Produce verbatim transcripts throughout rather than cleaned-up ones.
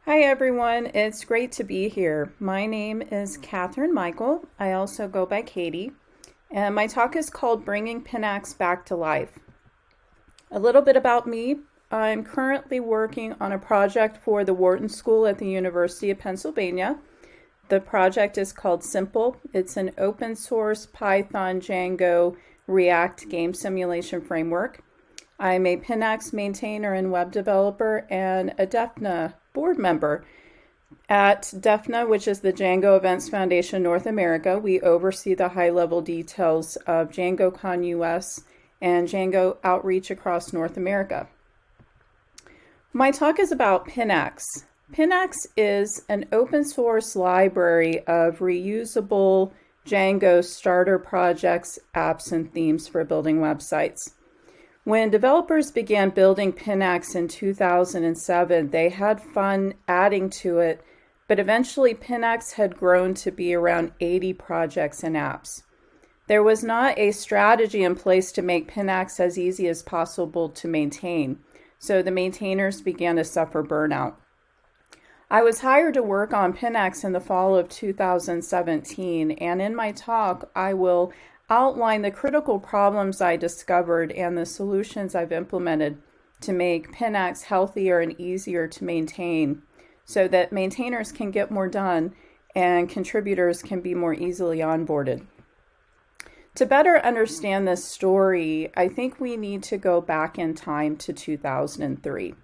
Hi everyone, it's great to be here. My name is Catherine Michael. I also go by Katie, and my talk is called Bringing Pinax Back to Life. A little bit about me. I'm currently working on a project for the Wharton School at the University of Pennsylvania. The project is called Simple. It's an open source Python, Django, React game simulation framework. I'm a Pinax maintainer and web developer and a DEFNA board member. At DEFNA, which is the Django Events Foundation North America, we oversee the high-level details of DjangoCon U S and Django outreach across North America. My talk is about Pinax. Pinax is an open source library of reusable Django starter projects, apps, and themes for building websites. When developers began building Pinax in two thousand seven, they had fun adding to it, but eventually Pinax had grown to be around eighty projects and apps. There was not a strategy in place to make Pinax as easy as possible to maintain, so the maintainers began to suffer burnout. I was hired to work on Pinax in the fall of two thousand seventeen, and in my talk, I will outline the critical problems I discovered and the solutions I've implemented to make Pinax healthier and easier to maintain so that maintainers can get more done and contributors can be more easily onboarded. To better understand this story, I think we need to go back in time to two thousand three.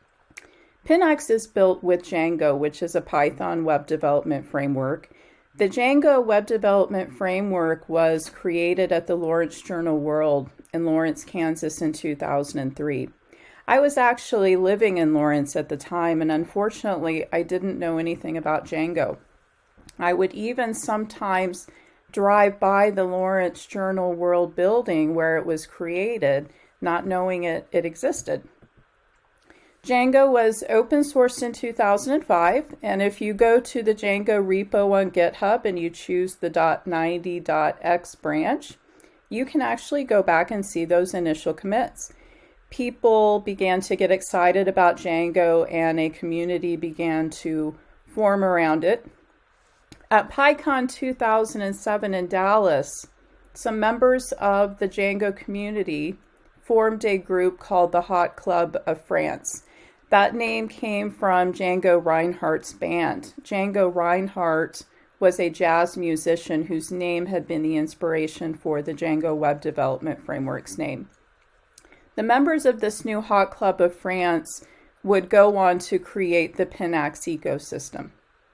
Pinax is built with Django, which is a Python web development framework. The Django Web Development Framework was created at the Lawrence Journal World in Lawrence, Kansas in two thousand three. I was actually living in Lawrence at the time, and unfortunately, I didn't know anything about Django. I would even sometimes drive by the Lawrence Journal World building where it was created, not knowing it, it existed. Django was open sourced in two thousand five, and if you go to the Django repo on GitHub and you choose the ninety dot x branch, you can actually go back and see those initial commits. People began to get excited about Django and a community began to form around it. At PyCon two thousand seven in Dallas, some members of the Django community formed a group called the Hot Club of France. That name came from Django Reinhardt's band. Django Reinhardt was a jazz musician whose name had been the inspiration for the Django Web Development Framework's name. The members of this new Hot Club of France would go on to create the Pinax ecosystem.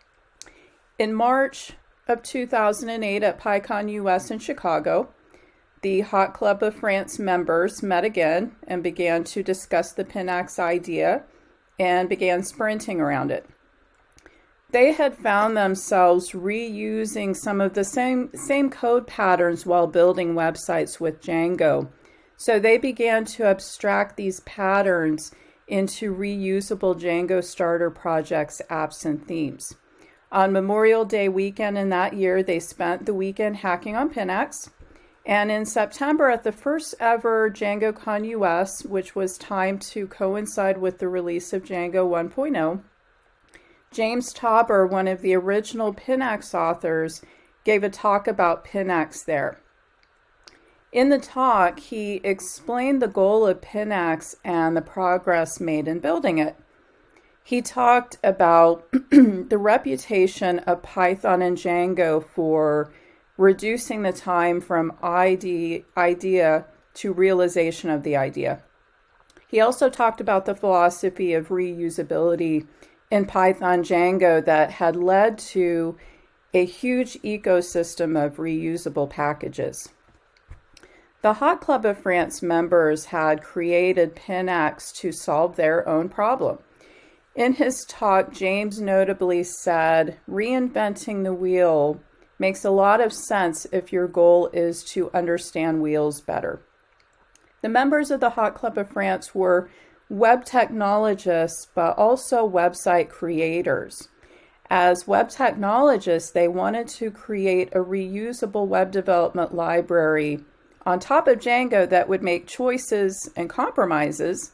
In March of two thousand eight at PyCon U S in Chicago, the Hot Club of France members met again and began to discuss the Pinax idea and began sprinting around it. They had found themselves reusing some of the same, same code patterns while building websites with Django. So they began to abstract these patterns into reusable Django starter projects, apps, and themes. On Memorial Day weekend in that year, they spent the weekend hacking on Pinax. And in September, at the first ever DjangoCon U S, which was timed to coincide with the release of Django one point oh, James Tauber, one of the original Pinax authors, gave a talk about Pinax there. In the talk, he explained the goal of Pinax and the progress made in building it. He talked about the reputation of Python and Django for reducing the time from idea, idea to realization of the idea. He also talked about the philosophy of reusability in Python Django that had led to a huge ecosystem of reusable packages. The Hot Club of France members had created Pinax to solve their own problem. In his talk, James notably said, "Reinventing the wheel makes a lot of sense if your goal is to understand wheels better." The members of the Hot Club of France were web technologists, but also website creators. As web technologists, they wanted to create a reusable web development library on top of Django that would make choices and compromises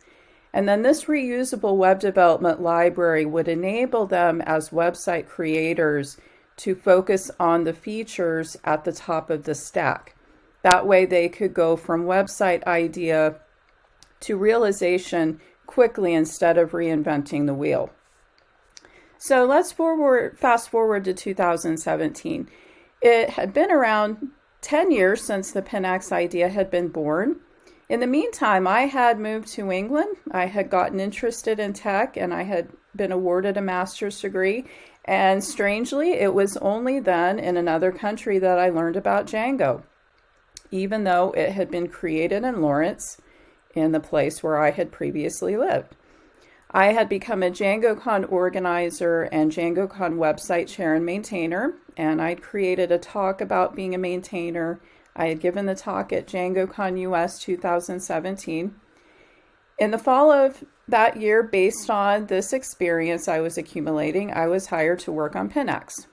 And then this reusable web development library would enable them as website creators to focus on the features at the top of the stack. That way they could go from website idea to realization quickly instead of reinventing the wheel. So let's forward, fast forward to two thousand seventeen. It had been around ten years since the Pinax idea had been born. In the meantime, I had moved to England. I had gotten interested in tech and I had been awarded a master's degree. And strangely, it was only then in another country that I learned about Django, even though it had been created in Lawrence, in the place where I had previously lived. I had become a DjangoCon organizer and DjangoCon website chair and maintainer, and I'd created a talk about being a maintainer. I had given the talk at DjangoCon U S two thousand seventeen. In the fall of that year, based on this experience I was accumulating, I was hired to work on Pinax.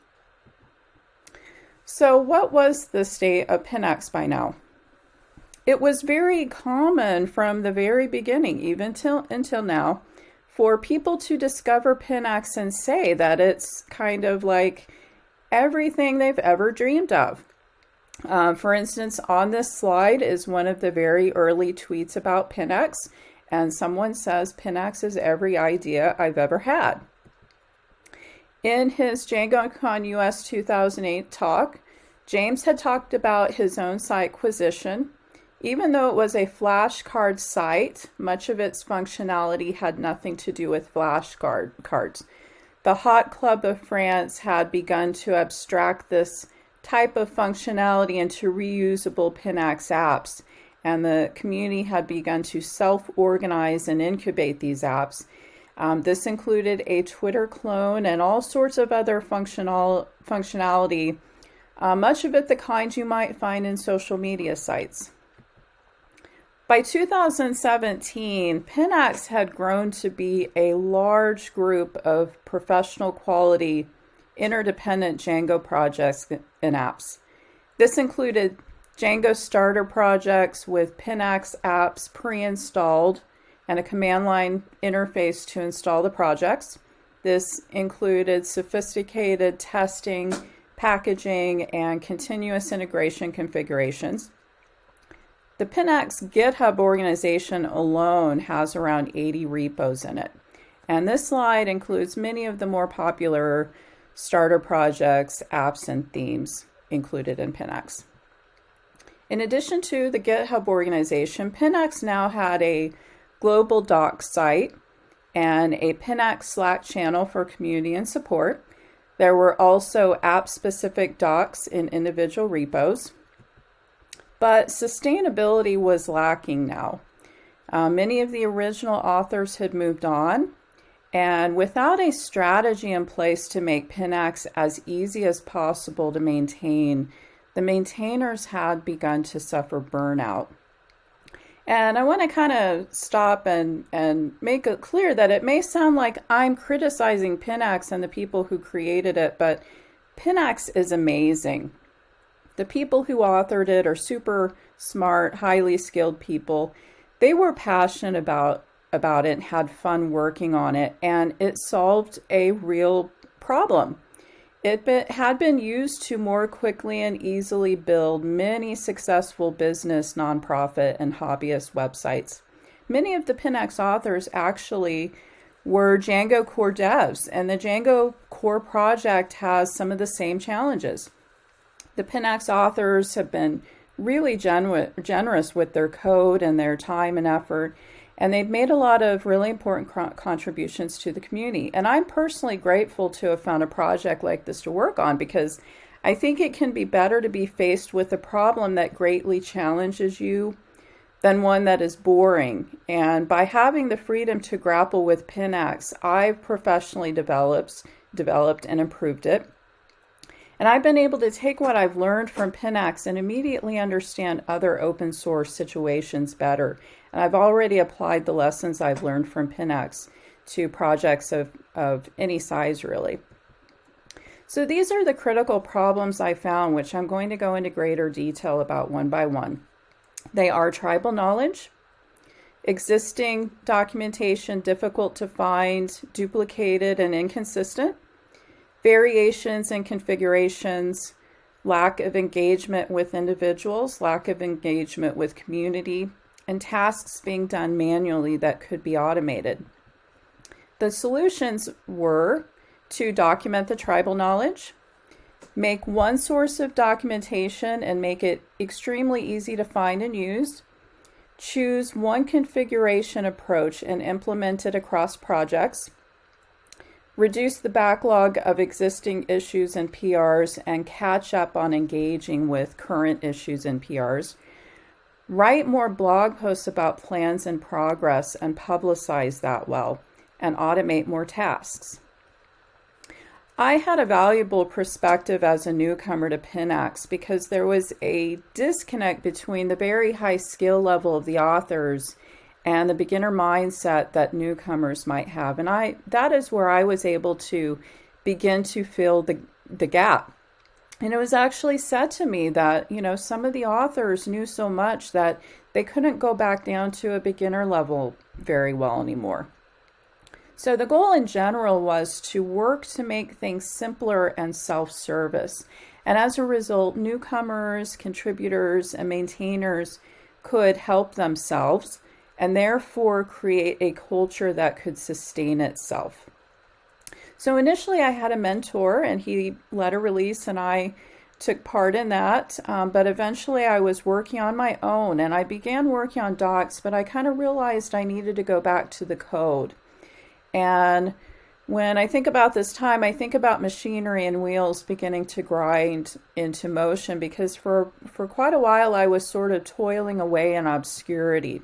So what was the state of Pinax by now? It was very common from the very beginning, even till, until now, for people to discover Pinax and say that it's kind of like everything they've ever dreamed of. Uh, for instance, on this slide is one of the very early tweets about Pinax, and someone says Pinax is every idea I've ever had. In his DjangoCon U S two thousand eight talk, James had talked about his own site Quisition. Even though it was a flashcard site, much of its functionality had nothing to do with flashcards. The Hot Club of France had begun to abstract this type of functionality into reusable Pinax apps, and the community had begun to self-organize and incubate these apps. Um, this included a Twitter clone and all sorts of other functional functionality, uh, much of it the kind you might find in social media sites. By two thousand seventeen, Pinax had grown to be a large group of professional quality, interdependent Django projects and apps. This included Django starter projects with Pinax apps pre-installed and a command line interface to install the projects. This included sophisticated testing, packaging, and continuous integration configurations. The Pinax GitHub organization alone has around eighty repos in it. And this slide includes many of the more popular starter projects, apps, and themes included in Pinax. In addition to the GitHub organization, Pinax now had a global docs site and a Pinax Slack channel for community and support. There were also app-specific docs in individual repos. But sustainability was lacking now. Uh, many of the original authors had moved on, and without a strategy in place to make Pinax as easy as possible to maintain, the maintainers had begun to suffer burnout. And I want to kind of stop and, and make it clear that it may sound like I'm criticizing Pinax and the people who created it, but Pinax is amazing. The people who authored it are super smart, highly skilled people. They were passionate about, about it and had fun working on it, and it solved a real problem. It be, had been used to more quickly and easily build many successful business, nonprofit, and hobbyist websites. Many of the Pinax authors actually were Django core devs, and the Django core project has some of the same challenges. The Pinax authors have been really genu- generous with their code and their time and effort, and they've made a lot of really important co- contributions to the community. And I'm personally grateful to have found a project like this to work on, because I think it can be better to be faced with a problem that greatly challenges you than one that is boring. And by having the freedom to grapple with Pinax, I've professionally developed, developed and improved it. And I've been able to take what I've learned from Pinax and immediately understand other open source situations better. And I've already applied the lessons I've learned from Pinax to projects of, of any size, really. So these are the critical problems I found, which I'm going to go into greater detail about one by one. They are tribal knowledge, Existing documentation difficult to find, duplicated, and inconsistent. Variations in configurations, lack of engagement with individuals, lack of engagement with community, and tasks being done manually that could be automated. The solutions were to document the tribal knowledge, make one source of documentation and make it extremely easy to find and use, choose one configuration approach and implement it across projects, reduce the backlog of existing issues and P Rs and catch up on engaging with current issues and P Rs, write more blog posts about plans in progress and publicize that well, and automate more tasks. I had a valuable perspective as a newcomer to Pinax because there was a disconnect between the very high skill level of the authors and the beginner mindset that newcomers might have. And I that is where I was able to begin to fill the, the gap. And it was actually said to me that, you know, some of the authors knew so much that they couldn't go back down to a beginner level very well anymore. So the goal in general was to work to make things simpler and self-service. And as a result, newcomers, contributors, and maintainers could help themselves and therefore create a culture that could sustain itself. So initially I had a mentor and he led a release and I took part in that, um, but eventually I was working on my own and I began working on docs, but I kind of realized I needed to go back to the code. And when I think about this time, I think about machinery and wheels beginning to grind into motion because for, for quite a while I was sort of toiling away in obscurity.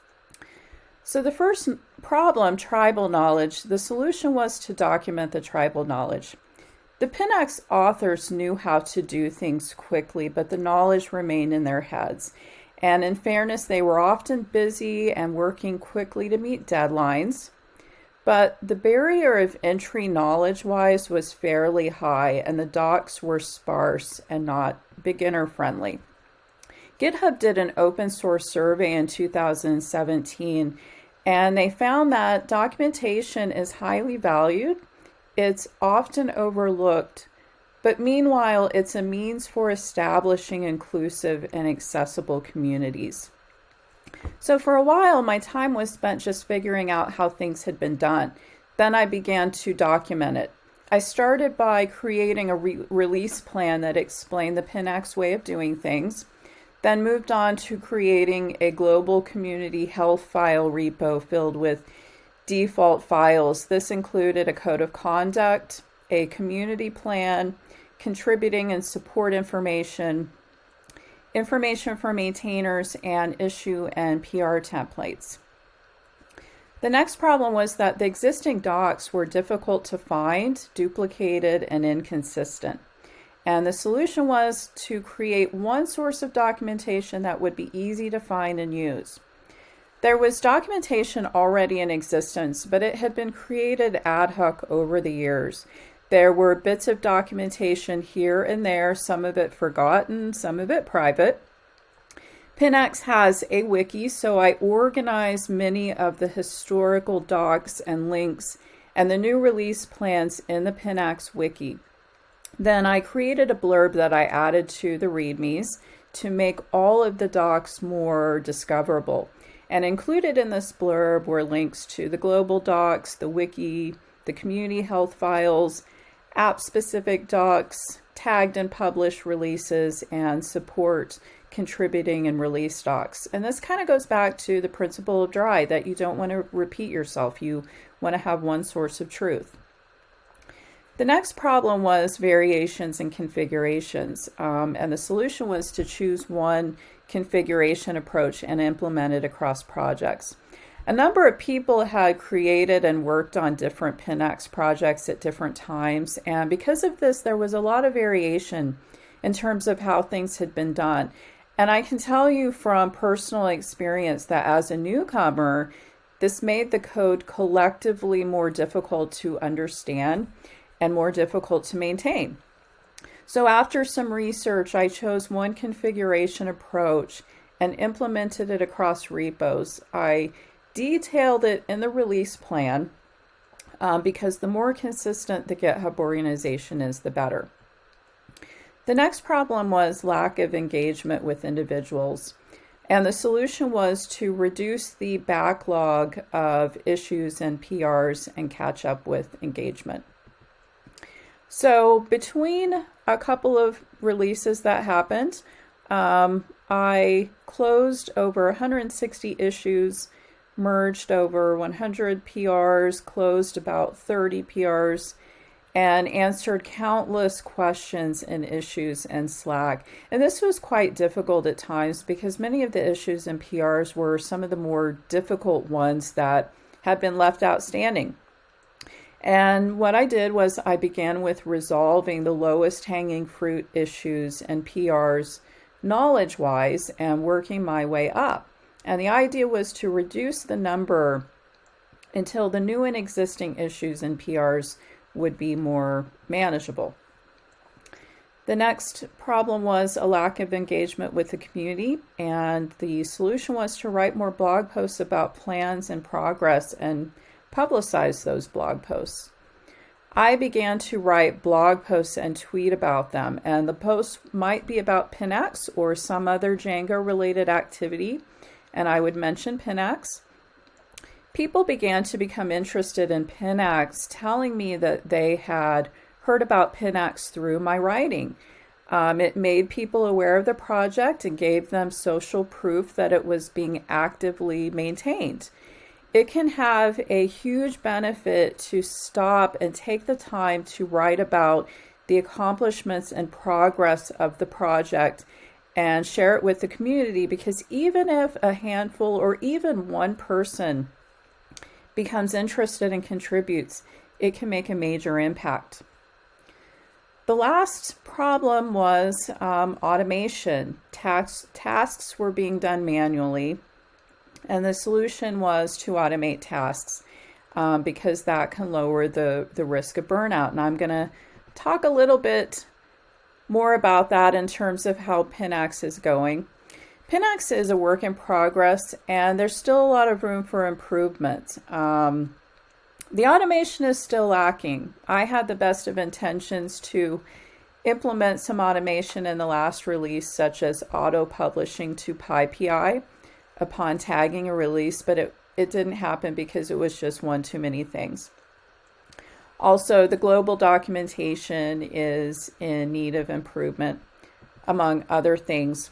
So the first problem, tribal knowledge, the solution was to document the tribal knowledge. The Pinax authors knew how to do things quickly, but the knowledge remained in their heads. And in fairness, they were often busy and working quickly to meet deadlines. But the barrier of entry knowledge-wise was fairly high, and the docs were sparse and not beginner-friendly. GitHub did an open source survey in two thousand seventeen, and they found that documentation is highly valued. It's often overlooked, but meanwhile, it's a means for establishing inclusive and accessible communities. So for a while, my time was spent just figuring out how things had been done. Then I began to document it. I started by creating a re- release plan that explained the Pinax way of doing things, then moved on to creating a global community health file repo filled with default files. This included a code of conduct, a community plan, contributing and support information, information for maintainers, and issue and P R templates. The next problem was that the existing docs were difficult to find, duplicated, and inconsistent. And the solution was to create one source of documentation that would be easy to find and use. There was documentation already in existence, but it had been created ad hoc over the years. There were bits of documentation here and there, some of it forgotten, some of it private. Pinax has a wiki, so I organized many of the historical docs and links and the new release plans in the Pinax wiki. Then I created a blurb that I added to the READMEs to make all of the docs more discoverable. And included in this blurb were links to the global docs, the wiki, the community health files, app-specific docs, tagged and published releases, and support contributing and release docs. And this kind of goes back to the principle of DRY, that you don't want to repeat yourself. You want to have one source of truth. The next problem was variations and configurations, um, and the solution was to choose one configuration approach and implement it across projects. A number of people had created and worked on different Pinax projects at different times, and because of this, there was a lot of variation in terms of how things had been done. And I can tell you from personal experience that as a newcomer, this made the code collectively more difficult to understand and more difficult to maintain. So after some research, I chose one configuration approach and implemented it across repos. I detailed it in the release plan um, because the more consistent the GitHub organization is, the better. The next problem was lack of engagement with individuals. And the solution was to reduce the backlog of issues and P Rs and catch up with engagement. So between a couple of releases that happened, um, I closed over one hundred sixty issues, merged over one hundred P Rs, closed about thirty P Rs, and answered countless questions and issues in Slack. And this was quite difficult at times because many of the issues and P Rs were some of the more difficult ones that had been left outstanding. And what I did was I began with resolving the lowest hanging fruit issues and P Rs knowledge-wise and working my way up. And the idea was to reduce the number until the new and existing issues and P Rs would be more manageable. The next problem was a lack of engagement with the community, and the solution was to write more blog posts about plans and progress and publicize those blog posts. I began to write blog posts and tweet about them, and the posts might be about Pinax or some other Django related activity, and I would mention Pinax. People began to become interested in Pinax, telling me that they had heard about Pinax through my writing. Um, it made people aware of the project and gave them social proof that it was being actively maintained. It can have a huge benefit to stop and take the time to write about the accomplishments and progress of the project and share it with the community, because even if a handful or even one person becomes interested and contributes, it can make a major impact. The last problem was um, automation. Tasks, tasks were being done manually, and the solution was to automate tasks um, because that can lower the, the risk of burnout. And I'm going to talk a little bit more about that in terms of how Pinax is going. Pinax is a work in progress, and there's still a lot of room for improvement. Um, the automation is still lacking. I had the best of intentions to implement some automation in the last release, such as auto-publishing to PyPI upon tagging a release, but it, it didn't happen because it was just one too many things. Also, the global documentation is in need of improvement, among other things.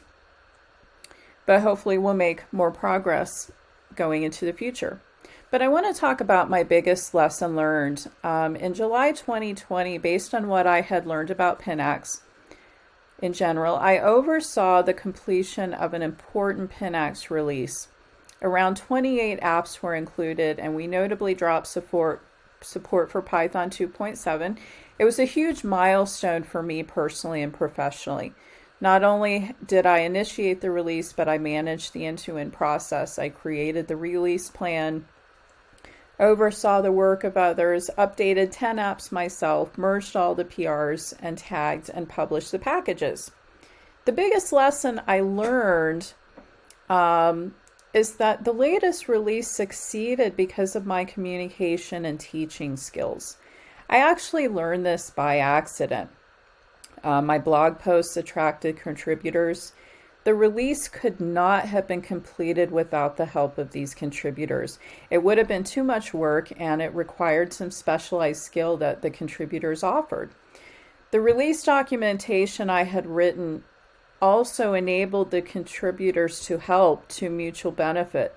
But hopefully we'll make more progress going into the future. But I want to talk about my biggest lesson learned. Um, in July twenty twenty, based on what I had learned about Pinax in general, I oversaw the completion of an important Pinax release. Around twenty-eight apps were included, and we notably dropped support, support for Python two point seven. It was a huge milestone for me personally and professionally. Not only did I initiate the release, but I managed the end-to-end process. I created the release plan, oversaw the work of others, updated ten apps myself, merged all the P Rs, and tagged and published the packages. The biggest lesson I learned um, is that the latest release succeeded because of my communication and teaching skills. I actually learned this by accident. Uh, my blog posts attracted contributors. The release could not have been completed without the help of these contributors. It would have been too much work, and it required some specialized skill that the contributors offered. The release documentation I had written also enabled the contributors to help to mutual benefit.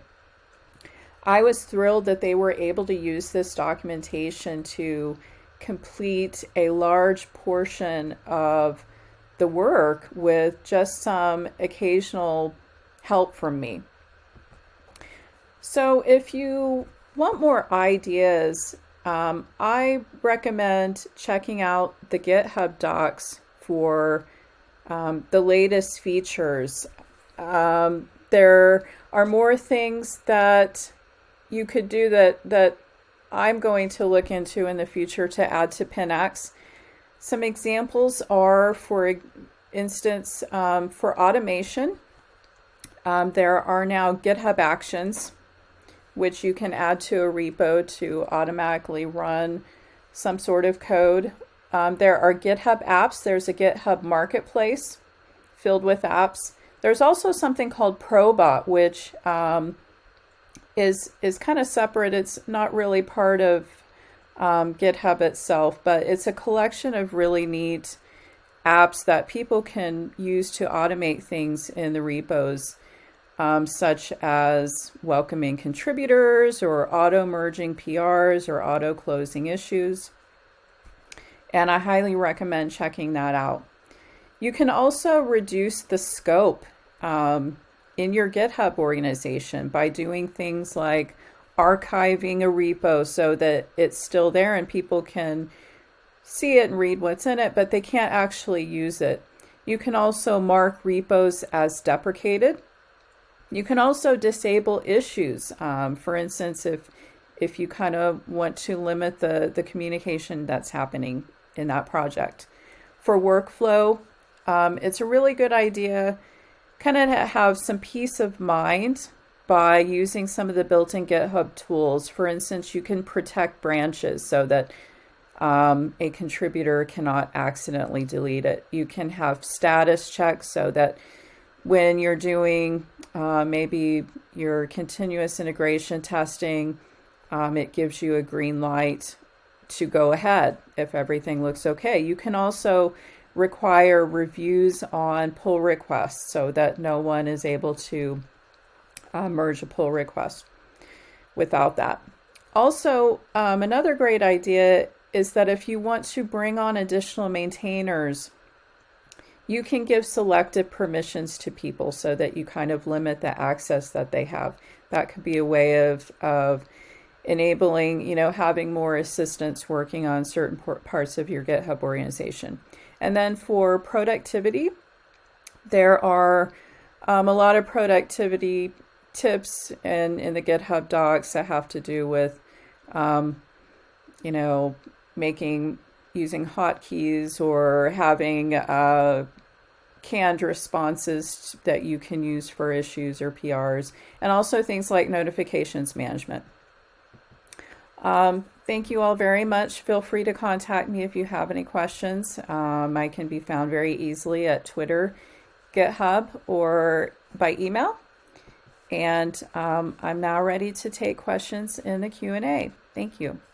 I was thrilled that they were able to use this documentation to complete a large portion of the work with just some occasional help from me. So if you want more ideas, um, I recommend checking out the GitHub docs for um, the latest features. Um, there are more things that you could do that, that I'm going to look into in the future to add to Pinax. Some examples are, for instance, um, for automation, Um, there are now GitHub Actions, which you can add to a repo to automatically run some sort of code. Um, there are GitHub apps. There's a GitHub Marketplace filled with apps. There's also something called Probot, which um, is is kind of separate. It's not really part of um, GitHub itself, but it's a collection of really neat apps that people can use to automate things in the repos, um, such as welcoming contributors or auto-merging P Rs or auto-closing issues. And I highly recommend checking that out. You can also reduce the scope um, in your GitHub organization by doing things like archiving a repo so that it's still there and people can see it and read what's in it, but they can't actually use it. You can also mark repos as deprecated. You can also disable issues. Um, for instance, if if you kind of want to limit the, the communication that's happening in that project. For workflow, um, it's a really good idea kind of have some peace of mind by using some of the built-in GitHub tools. For instance, you can protect branches so that um, a contributor cannot accidentally delete it. You can have status checks so that when you're doing uh, maybe your continuous integration testing, um, it gives you a green light to go ahead if everything looks okay. You can also require reviews on pull requests so that no one is able to uh, merge a pull request without that. Also, um, another great idea is that if you want to bring on additional maintainers, you can give selective permissions to people so that you kind of limit the access that they have. That could be a way of, of enabling, you know, having more assistants working on certain parts of your GitHub organization. And then for productivity, there are um, a lot of productivity tips in, in the GitHub docs that have to do with, um, you know, making, using hotkeys or having uh, canned responses that you can use for issues or P Rs, and also things like notifications management. Um, thank you all very much. Feel free to contact me if you have any questions. Um, I can be found very easily at Twitter, GitHub, or by email. And um, I'm now ready to take questions in the Q and A. Thank you.